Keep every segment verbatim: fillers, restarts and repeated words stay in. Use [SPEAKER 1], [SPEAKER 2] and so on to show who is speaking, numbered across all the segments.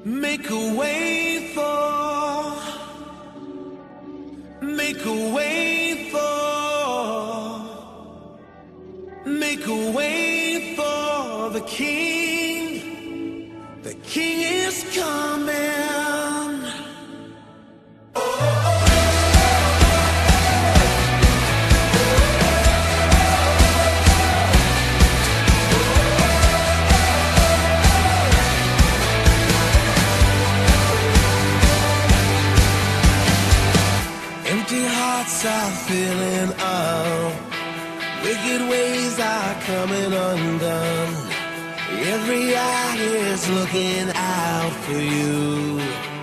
[SPEAKER 1] Make a way for, make a way for, make a way for the King. The King is coming. Empty hearts are filling up, wicked ways are coming undone. Every eye is looking out for you.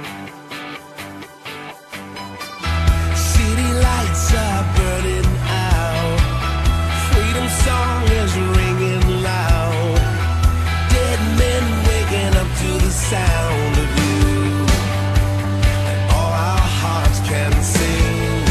[SPEAKER 1] City lights are burning out, freedom song is ringing loud. Dead men waking up to the sound of you, and all our hearts can sing.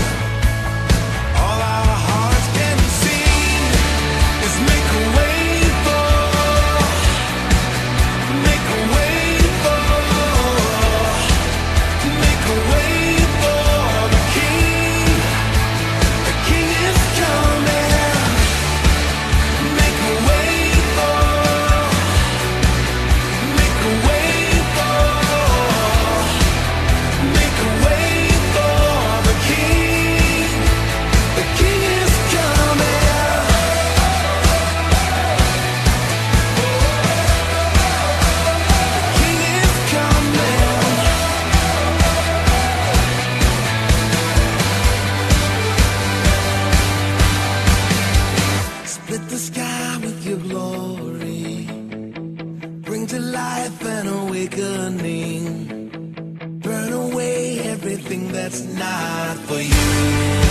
[SPEAKER 1] Split the sky with your glory, bring to life an awakening, burn away everything that's not for you.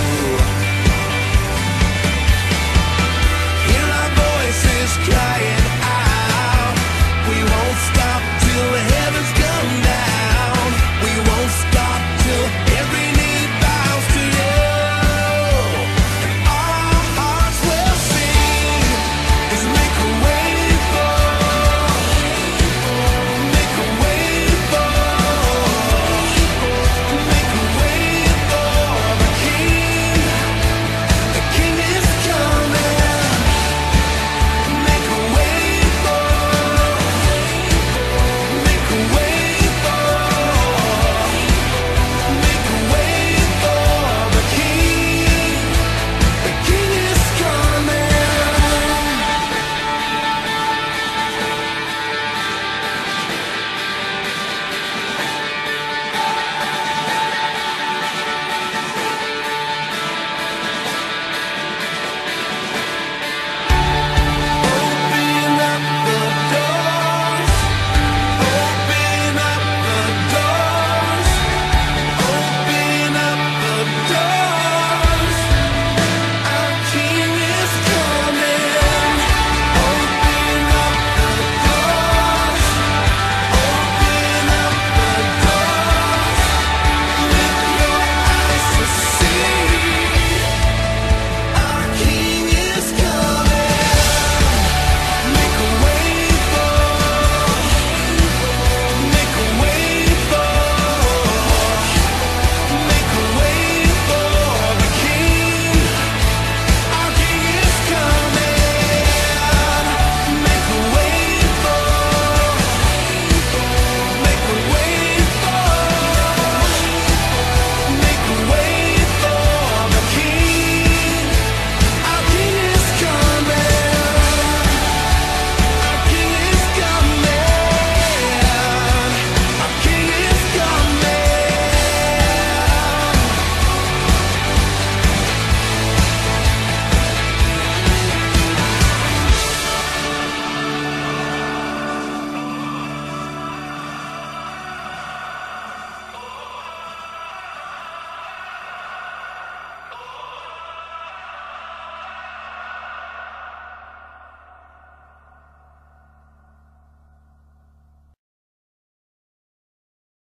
[SPEAKER 1] Hear our voices crying